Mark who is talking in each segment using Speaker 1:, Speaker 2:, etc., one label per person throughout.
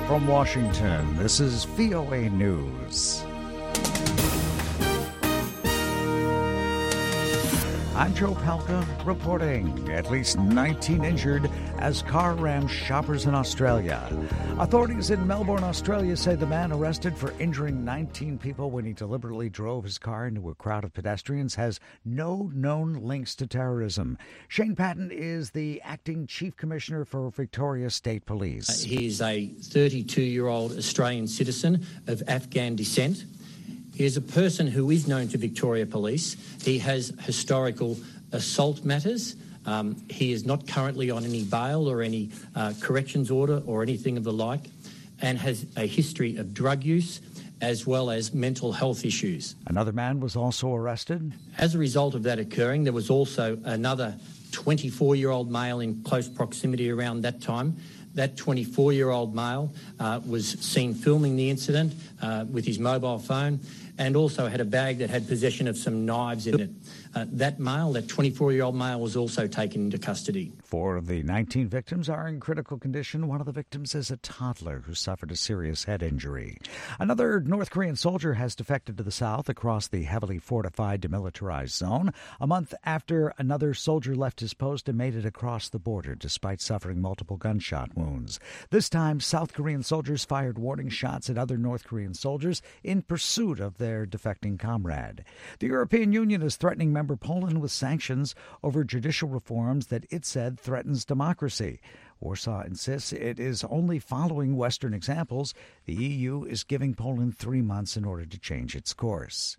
Speaker 1: From Washington, this is VOA News. I'm Joe Palca reporting. At least 19 injured as car rammed shoppers in Australia. Authorities in Melbourne, Australia say the man arrested for injuring 19 people when he deliberately drove his car into a crowd of pedestrians has no known links to terrorism. Shane Patton is the acting chief commissioner for Victoria State Police.
Speaker 2: He is a 32-year-old Australian citizen of Afghan descent. He is a person who is known to Victoria Police. He has historical assault matters. He is not currently on any bail or any corrections order or anything of the like, and has a history of drug use as well as mental health issues.
Speaker 1: Another man was also arrested.
Speaker 2: As a result of that occurring, there was also another 24-year-old male in close proximity around that time. That 24-year-old male was seen filming the incident with his mobile phone, and also had a bag that had possession of some knives in it. That 24-year-old male, was also taken into custody.
Speaker 1: 4 of the 19 victims are in critical condition. One of the victims is a toddler who suffered a serious head injury. Another North Korean soldier has defected to the south across the heavily fortified demilitarized zone, a month after another soldier left his post and made it across the border despite suffering multiple gunshot wounds. This time, South Korean soldiers fired warning shots at other North Korean soldiers in pursuit of their defecting comrade. The European Union is threatening member Poland with sanctions over judicial reforms that it said threatens democracy. Warsaw insists it is only following Western examples. The EU is giving Poland 3 months in order to change its course.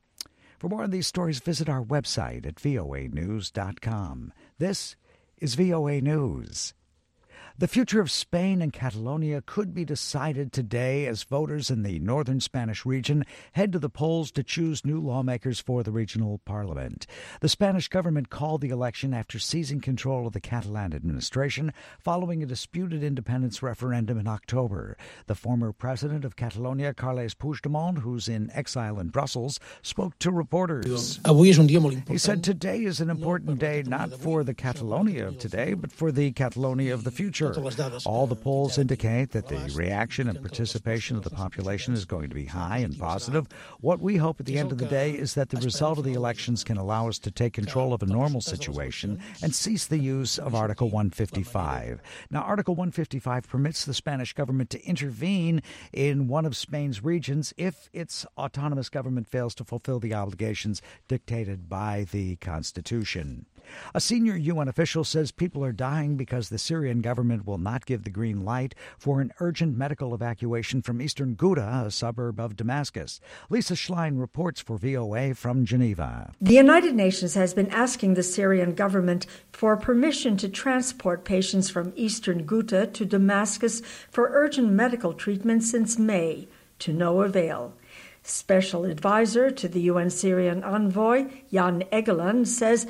Speaker 1: For more on these stories, visit our website at voanews.com. This is VOA News. The future of Spain and Catalonia could be decided today as voters in the northern Spanish region head to the polls to choose new lawmakers for the regional parliament. The Spanish government called the election after seizing control of the Catalan administration following a disputed independence referendum in October. The former president of Catalonia, Carles Puigdemont, who's in exile in Brussels, spoke to reporters. He said today is an important day not for the Catalonia of today, but for the Catalonia of the future. All the polls indicate that the reaction and participation of the population is going to be high and positive. What we hope at the end of the day is that the result of the elections can allow us to take control of a normal situation and cease the use of Article 155. Now, Article 155 permits the Spanish government to intervene in one of Spain's regions if its autonomous government fails to fulfill the obligations dictated by the Constitution. A senior UN official says people are dying because the Syrian government will not give the green light for an urgent medical evacuation from eastern Ghouta, a suburb of Damascus. Lisa Schlein reports for VOA from Geneva.
Speaker 3: The United Nations has been asking the Syrian government for permission to transport patients from eastern Ghouta to Damascus for urgent medical treatment since May, to no avail. Special advisor to the UN Syrian envoy, Jan Egeland, says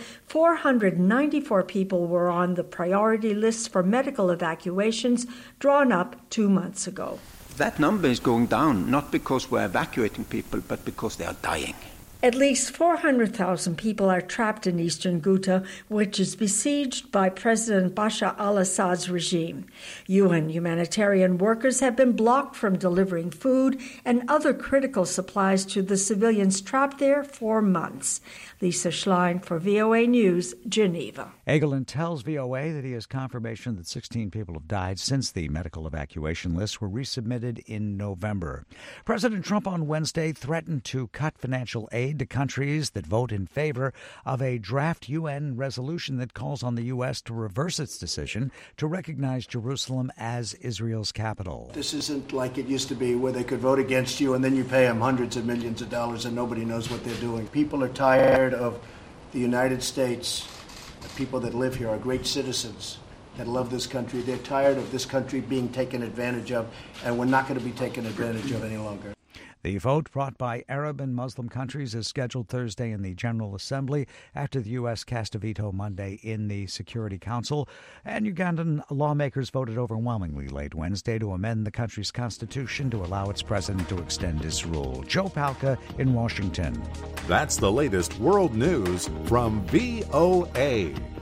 Speaker 3: 494 people were on the priority list for medical evacuations drawn up 2 months ago.
Speaker 4: That number is going down, not because we're evacuating people, but because they are dying.
Speaker 3: At least 400,000 people are trapped in eastern Ghouta, which is besieged by President Bashar al-Assad's regime. UN humanitarian workers have been blocked from delivering food and other critical supplies to the civilians trapped there for months. Lisa Schlein for VOA News, Geneva.
Speaker 1: Egeland tells VOA that he has confirmation that 16 people have died since the medical evacuation lists were resubmitted in November. President Trump on Wednesday threatened to cut financial aid to countries that vote in favor of a draft UN resolution that calls on the U.S. to reverse its decision to recognize Jerusalem as Israel's capital.
Speaker 5: This isn't like it used to be where they could vote against you and then you pay them hundreds of millions of dollars and nobody knows what they're doing. People are tired of the United States. The people that live here are great citizens that love this country. They're tired of this country being taken advantage of, and we're not going to be taken advantage of any longer.
Speaker 1: The vote brought by Arab and Muslim countries is scheduled Thursday in the General Assembly after the U.S. cast a veto Monday in the Security Council. And Ugandan lawmakers voted overwhelmingly late Wednesday to amend the country's constitution to allow its president to extend his rule. Joe Palca in Washington.
Speaker 6: That's the latest world news from VOA.